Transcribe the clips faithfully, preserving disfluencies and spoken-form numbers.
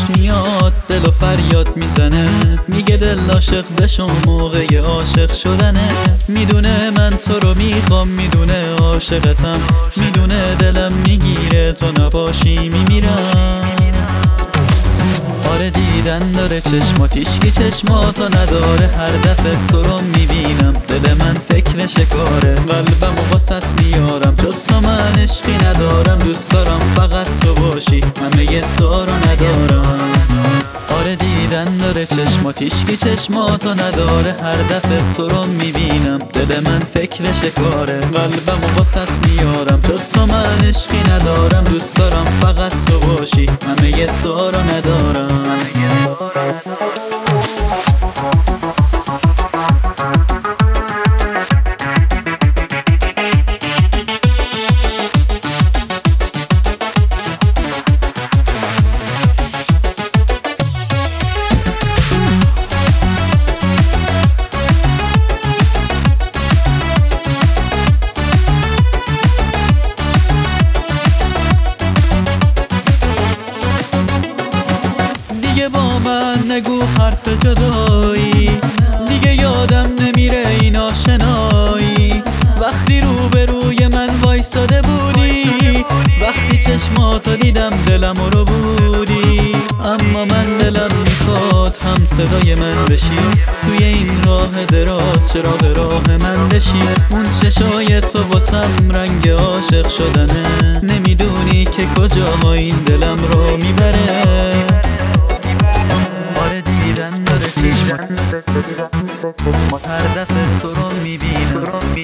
میاد دل و فریاد میزنه، میگه دل عاشق بشو موقع عاشق شدنه. میدونه من تو رو میخوام، میدونه عاشقتم، میدونه دلم میگیره تو نباشی میمیرم. آره دیدن داره چشماتیش که چشماتو نداره، هر دفعه تو رو میبینم دل من فکر شکاره. قلبم و واسط میارم جز تو من عشقی ندارم، دوست دارم فقط تو باشی همه یه دارو ندارم. آره دیدن داره چشماتیش که چشماتو نداره، هر دفعه تو رو میبینم دل من فکر شکاره. قلبم و واسط میارم جز تو من عشقی ندارم، دوست دارم فقط تو باشی همه یه دارو ندارم. دیگه با من نگو حرف جدایی، دیگه یادم نمیره این آشنایی. وقتی روبروی من وایساده بودی، وقتی چشماتو دیدم دلم رو بودی. اما من دلم میخواد هم صدای من بشی، توی این راه دراز چراغ راه من بشی. اون چشای تو واسم رنگ عاشق شدنه، نمیدونی که کجاها این دلم رو میبره. آره دیدن داره چشمات، هر دفعه تو رو میبینم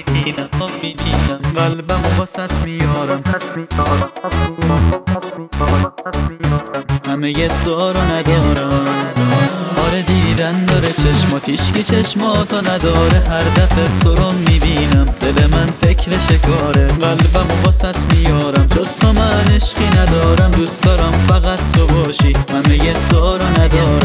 قلبم و واسط میارم همه یه دارو ندارم. آره دیدن داره چشماتیش که چشماتو نداره، هر دفعه تو رو میبینم دل من فکر شکاره. قلبم و واسط میارم جز تو من عشقی ندارم، دوست دارم فقط تو باشی همه یه دارو ندارم.